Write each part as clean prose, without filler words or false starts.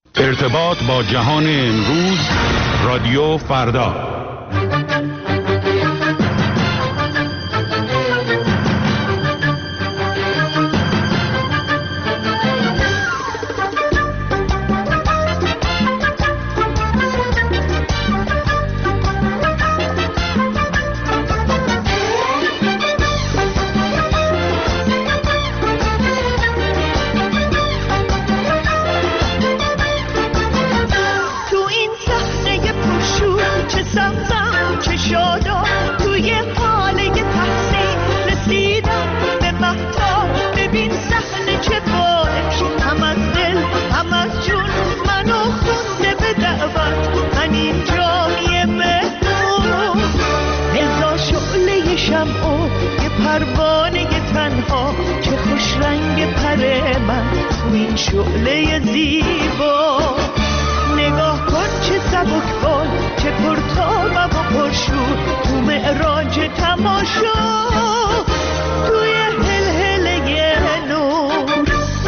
ارتباط با جهان امروز، رادیو فردا. شعله زیبا نگاه کن چه سبکبال، چه پرتاب و پرشور، تو معراج تماشا، توی هلهله نور.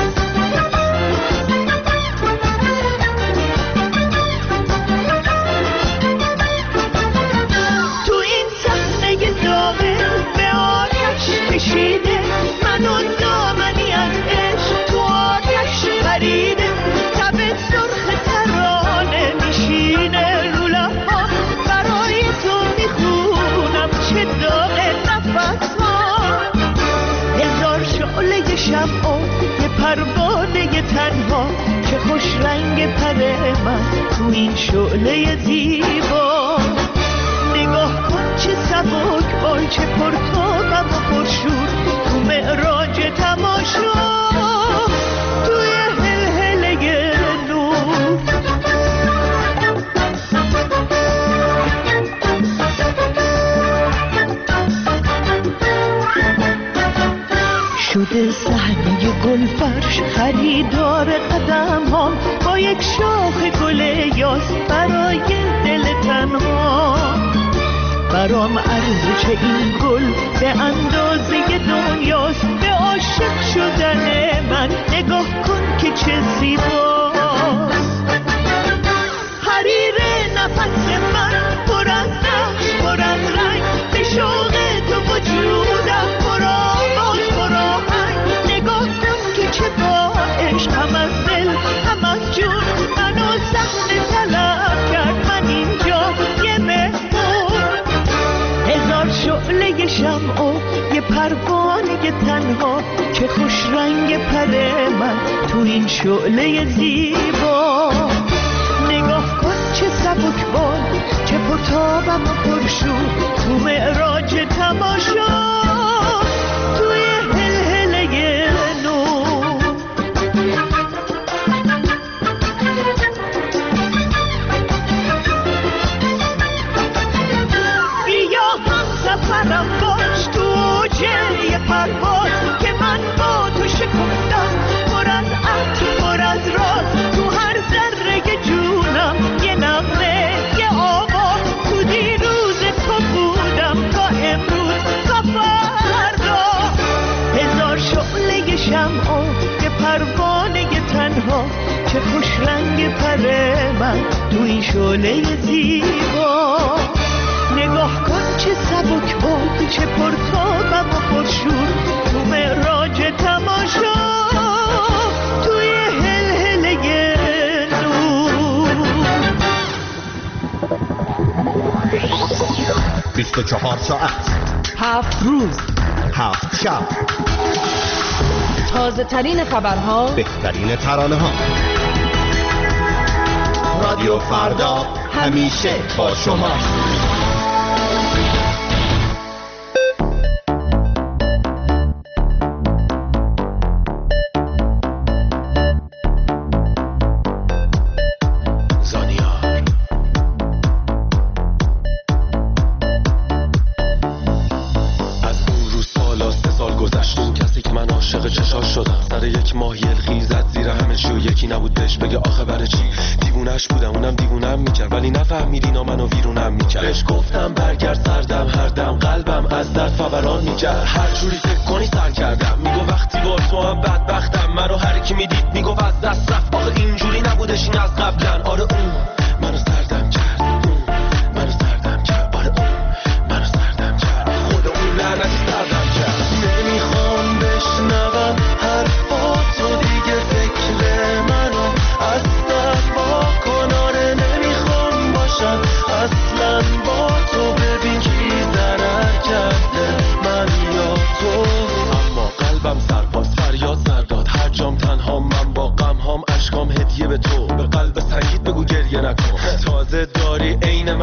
تو این صحنه داغ به آتش کشیده، من و دامنی از عشق تو آتش پریده، تب سرخ ترانه میشینه رو لب‌ها، برای تو میخونم چه داغ نفس‌ها. هزار شعله شمع و یه پروانه تنها، چه خوش رنگ پر من تو این شعله زیبا. نگاه کن چه سبکبال، چه پرتابم و پرشور، تو معراج تماشا، توی هلهله نور. شده صحنه گلفرش خریدار قدم هم، با یک شاخ گل یاس برای دل تنها. برام ارزش این گل به اندازه دنیاست، به عاشق شدن من نگاه کن که چه زیباست. حریر نفس من پر از نقش، پر از رنگ، به شوق تو وجودم پر آواز، پر آهنگ. نگاه کن که چه با عشق هم از دل هم از جون منو صحنه طلب کرد، من اینجا یه مهمون. هزار شعله شمع و یه پروانه تنها، چه خوش رنگ پر من تو این شعله زیبا. نگاه کن چه سبکبال، چه پرتابم و پرشور، تو معراج تماشا، توی هلهله نور. بیا هم سفرم باش تو اوج یه پرواز، که من با تو شکفتم پر از عطر، پر از راز. تو هر ذره جونم یه نغمه، یه آواز. تو دیروز تو بودم تا امروز تا فردا. هزار شعله شمع و یه پروانه تنها، چه خوش رنگ پر من تو این شعله زیبا. نگاه کن چه سبکبال، چه پرتابم و پرشور، تو معراج تماشا، توی هلهله نور. 24 ساعت، 7 روز، 7 شب، تازه ترین خبرها، بهترین ترانه ها. رادیو فردا همیشه با شما. هر جوری فکر کنی سر کردم، میگو وقتی با تو هم بدبختم، منو هر کی میدید میگو از دست رفت، آخه اینجوری نبودش این از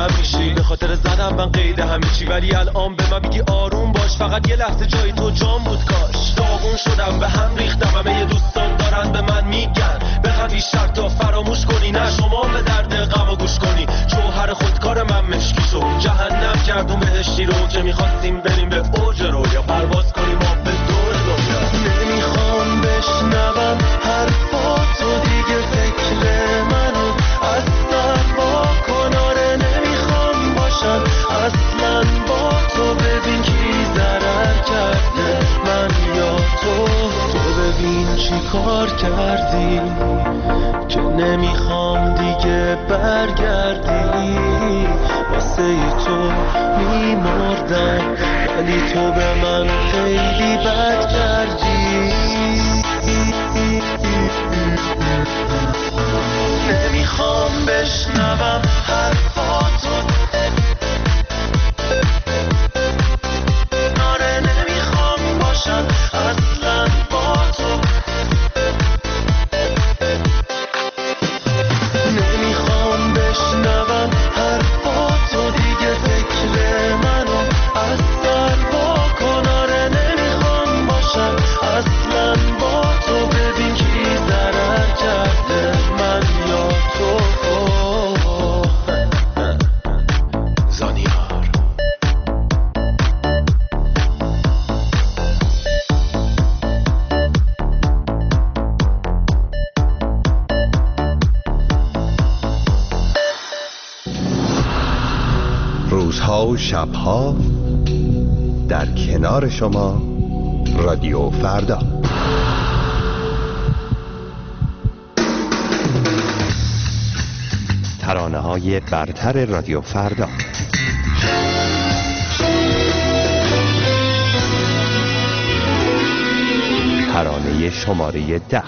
همیشی به خاطر زدم من قید همه چی، ولی الان به من میگی آروم باش، فقط یه لحظه جای تو جام بود کاش. داغون شدم به هم ریختم، همه دوستان دارن به من میگن بخواد این شرط رو فراموش کنی، نه شما به درد غم گوش کنی. جوهر خودکار من مشکی شد، جهنم کردون بهشتی رو که میخواستیم بریم به اوج رویا، پرواز کنیم ما به دور دنیا. نمیخوام بشنوم حرفاتو دیگه، فکر منو اصلا با کناره نمیخوام باشم اصلا با تو. ببین کی ضرر کرده، من یا تو ببین چی کار کردی که نمیخوام دیگه برگردی. واسه ای تو میمردم ولی تو به من خیلی بد کردی. نمیخوام بشنوم حرفاتو، آره نمیخوام باشم اصلا با تو. نمیخوام بشنوم حرفاتو دیگه، فکر منو اصلا بکن، آره نمیخوام باشم اصلا با تو. ببین کی ضرر کرده، من یا تو. زانیار روزها و شبها در کنار شما، رادیو فردا. ترانه‌های برتر رادیو فردا. ترانه شماره 10.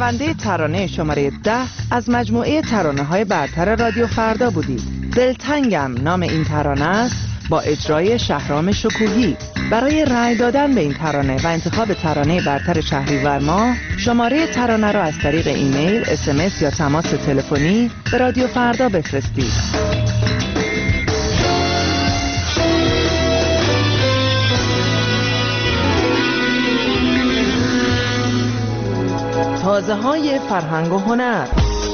شنونده ترانه شماره 10 از مجموعه ترانه‌های برتر رادیو فردا بودید. دلتنگم نام این ترانه است با اجرای شهرام شکوهی. برای رأی دادن به این ترانه و انتخاب ترانه برتر شهریور ماه شماره ترانه را از طریق ایمیل، SMS یا تماس تلفنی به رادیو فردا بفرستید. تازه‌های فرهنگ و هنر.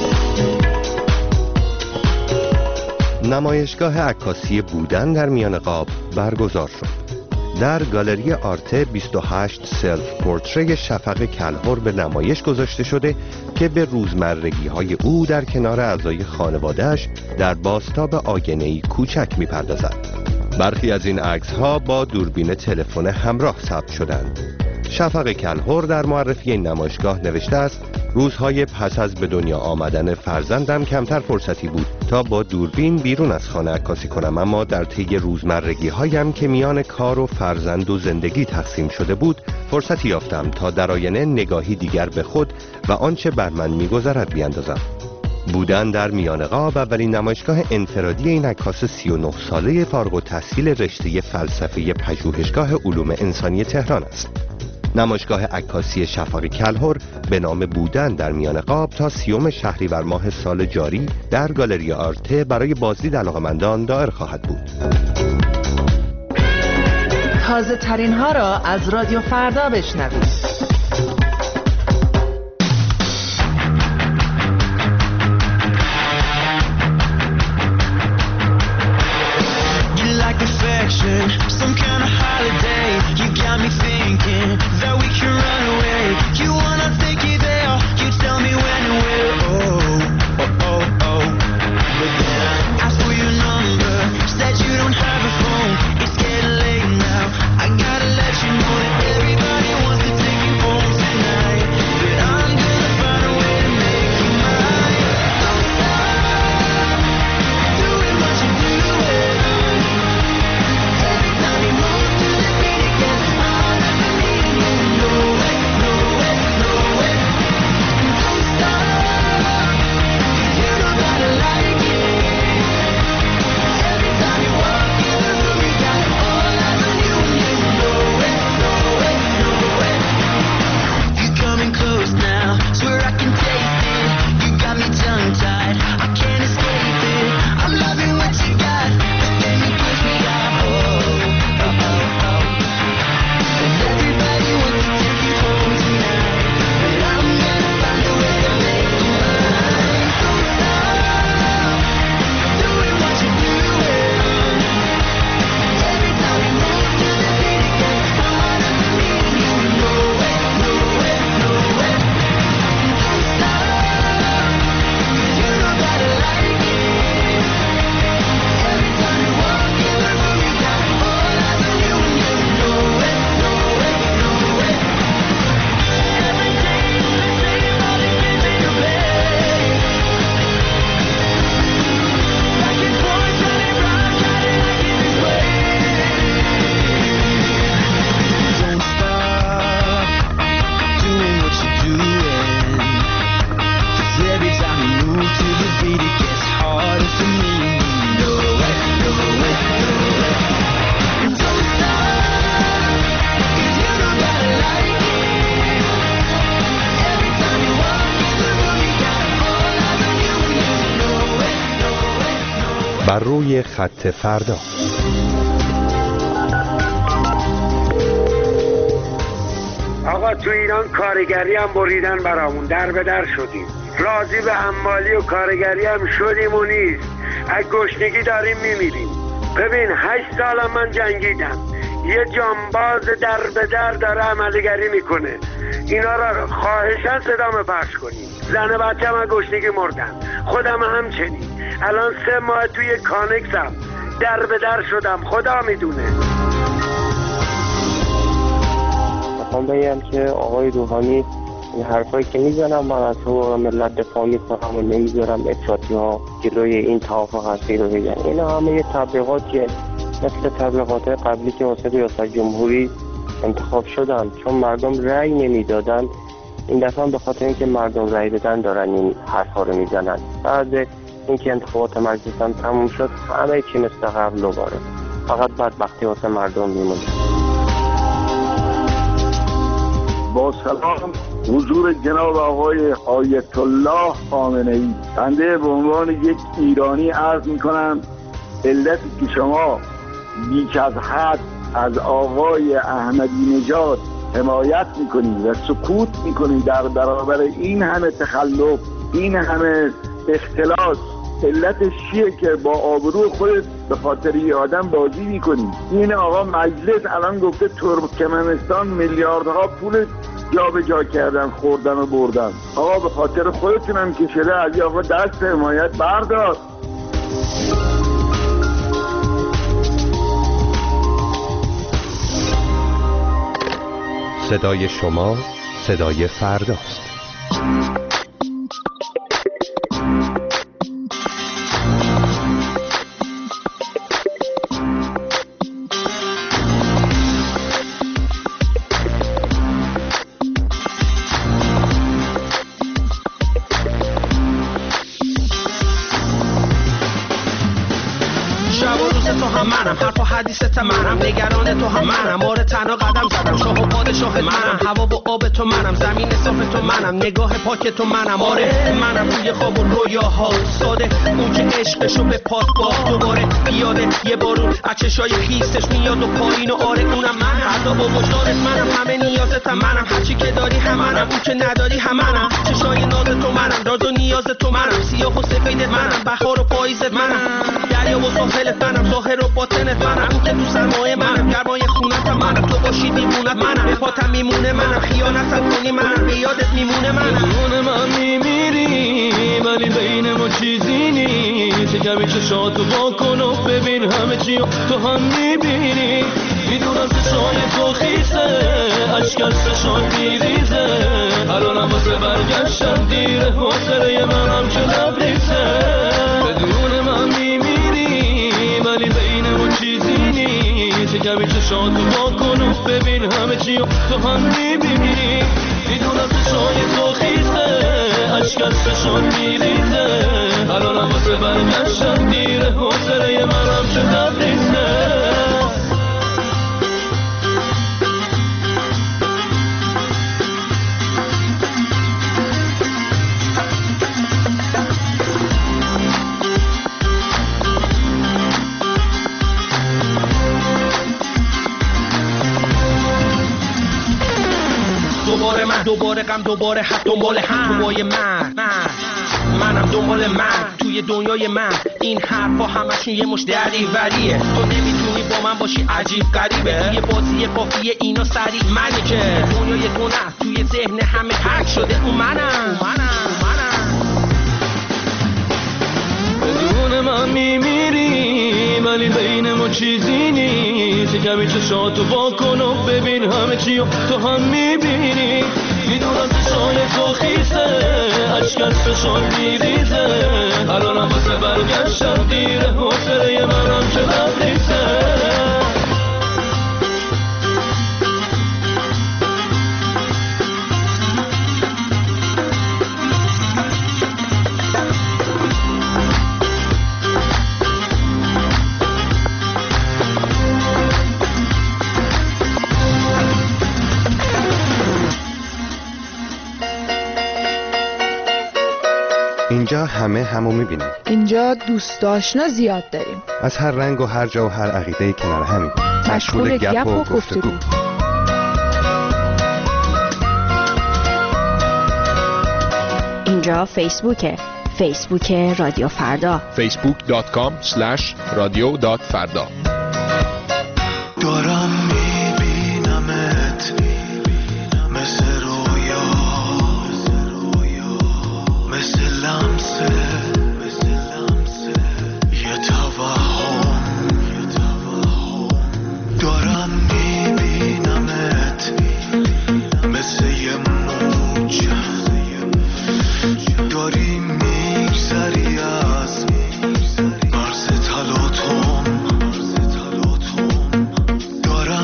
نمایشگاه عکاسی بودن در میان قاب برگزار شد. در گالری آرته 28 سلف پورتری شفق کلهر به نمایش گذاشته شده که به روزمرگی‌های او در کنار اعضای خانواده‌اش در بازتاب آینه‌ای کوچک می‌پردازد. برخی از این عکس‌ها با دوربین تلفن همراه ثبت شدند. شفق کلهر در معرفی این نمایشگاه نوشته است: روزهای پس از به دنیا آمدن فرزندم کمتر فرصتی بود تا با دوربین بیرون از خانه عکاسی کنم، اما در طی روزمرگی‌هایم که میان کار و فرزند و زندگی تقسیم شده بود فرصتی یافتم تا در آینه نگاهی دیگر به خود و آنچه بر من می‌گذرد بیاندازم. بودن در میان قاب اولین نمایشگاه انفرادی این عکاس 39 ساله فارغ التحصیل رشته فلسفه پژوهشگاه علوم انسانی تهران است. نمایشگاه عکاسی شفق کلهر به نام بودن در میان قاب تا 30 شهریور ماه سال جاری در گالری آرته برای بازدید علاقه‌مندان دایر خواهد بود. تازه ترین ها را از رادیو فردا بشنوید. Some kind of holiday, you got me thinking that we can run away. You wanna take it there, you tell me when and where. Oh. But then I asked for your number, said you don't have a phone. It's getting late now, I gotta let you know that everybody wants to take you home tonight. But I'm gonna find a way to make you mine. Don't stop doing what you're doing. بر روی خط فردا. آقا تو ایران کارگری هم بریدن برامون، در به در شدیم، راضی به حمالی و کارگری هم شدیم و نیست، از گشنگی داریم میمیریم. ببین 8 سال من جنگیدم، یه جانباز در به در داره عملگری میکنه، اینا را خواهشاً صدام پخش کنیم. زن بچه هم از گشنگی مردن، خودم همچنین. الان 3 ماه توی کانکسم، در به در شدم، خدا میدونه. میخوام بگم که آقای روحانی این حرفایی که میزنم من از حقوق ملت دفاع میکنم و نمیذارم افراطی ها جلوی این توافق هستی رو بگن. این همه یه تبلیغاتیه، مثل تبلیغات قبلی که واسه ریاست جمهوری انتخاب شدن، چون مردم رأی نمیدادن این دفعه به خاطر اینکه مردم رأی دادن دارن این حرفا رو میزنن. بعد اینکه انتخابات مجلس هم تموم شد همه چی مثل قبل دوباره، فقط بدبختی واسه مردم میمونه. با سلام حضور جناب آقای آیت الله خامنه‌ای، بنده به عنوان یک ایرانی عرض میکنم علتی که شما بیش از حد از آقای احمدی نژاد حمایت میکنید و سکوت میکنید در برابر این همه تخلف، این همه اختلاس، علتش چیه که با آبرو خودت به خاطر یه آدم بازی میکنی؟ این آقا مجلس الان گفته ترکمنستان میلیاردها پول جا به جا کردن، خوردن و بردن. آقا به خاطر خودتونم که شده از آقا دست حمایت بردار. صدای شما صدای فرداست. منم حرف و حدیثت منم، نگران تو هم منم، آره تنها قدم زدم، شاه و پادشاه منم، هوا و آب تو منم، زمین صاف تو منم، نگاه پاک تو منم، آره منم روی خواب و رویاها ساده، اون که عشقشو به پات باز دوباره بیاده یه بارون از چشای خیستش میاد و پایین و آره اونم منم، عذاب و وجدانت منم، همه نیازتم منم، هرچی که داری هم منم، اون که نداری هم منم، چشای ناز تو منم، راز و نیاز تو منم، سیاه و سفیدت منم، بهار و پاییزت منم، دریا و ساحلت منم، ظاهر و باطنت منم، اون که تو سرمایه منم، گرمای خونتم منم، تو باشی دیوونت منم، به پاتم میمونه منم، خیانتم کنی منم، به یادت میمونه منم. بدون من میمیری ولی بین ما چیزی نیست، چه کمی چشاتو وا کن و ببین همه چی تو هم میبینی، میدونم چشای تو خیسه اشک از چشات میریزه، الانم واسه برگشتن دیره، حوصله منم که لبریزه. بدون من میمیری ولی بین ما چیزی نیست، چه کمی چشاتو وا کن و ببین همه چی تو هم میبینی، میدونم چشای تو خیسه اشک از چشات میریزه، الانم واسه برگشتن دیره، حوصله منم که لبریزه. دوباره غم، دوباره حق، دنبال هم توی منم دنبال من توی دنیای من، این حرفا همشون یه مش دریوریه، تو نمیتونی با من باشی عجیب غریبه، توی بازی قافیه اینا سریع منی که دنیای گناه توی ذهن همه حک شده، اون منم. بدون من میمیری ولی بین ما چیزی نیست، کمی چشاتو وا کن و ببین همه چی تو هم میبینی، میدونم چشای تو خیسه اشک از چشات میریزه، الانم واسه برگشتن دیره، حوصله منم که لبریزه. اینجا همه همو میبینیم، اینجا دوست آشنا زیاد داریم، از هر رنگ و هر جا و هر عقیده کنار همیم، مشغول گپ و گفتگو. اینجا فیسبوک رادیو فردا، facebook.com/radio.farda. دارم میبینمت مثل رویا، مثل لمسه یه توهم، دارم میبینمت مثل یه موج، داری میگذری از مرز تلاطم، دارم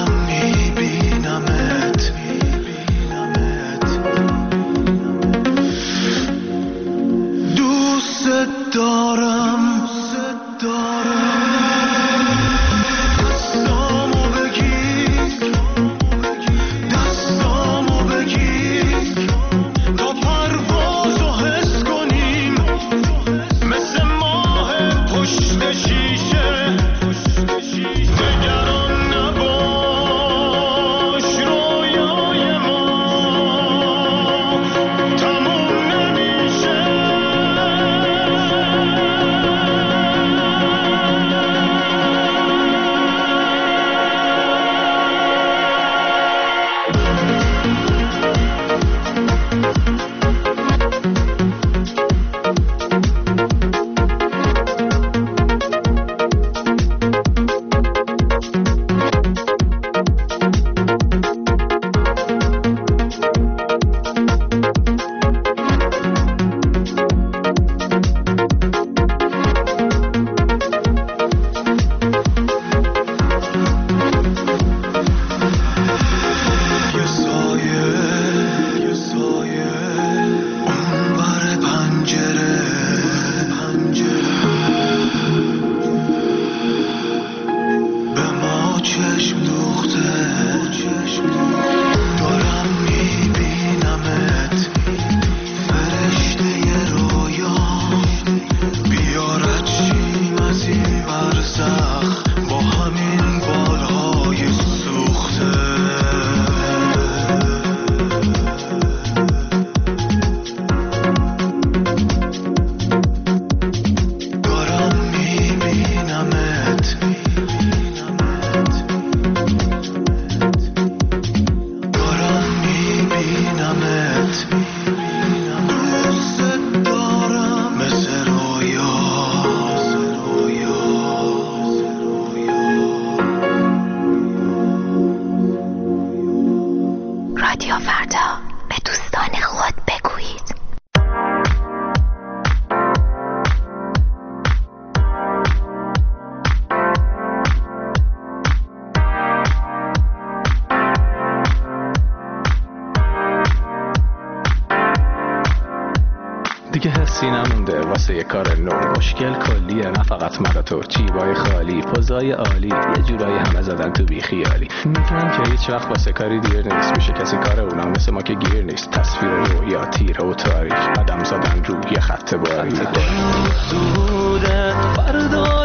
سخت با همین بالهای سوخته دیگه حسی نمونده واسه یه کار نو. مشکل کلیه نه فقط من و تو. جیبای خالی، پوزای عالی، یه جورایی همه زدن تو بی خیالی. میگن که هیچ وقت واسه کاری دیر نیست. میشه کسی کار اونا مثل ما که گیر نیست. تصویر رویا تیره و تاریک، قدم زدن روی خط باریک. فردا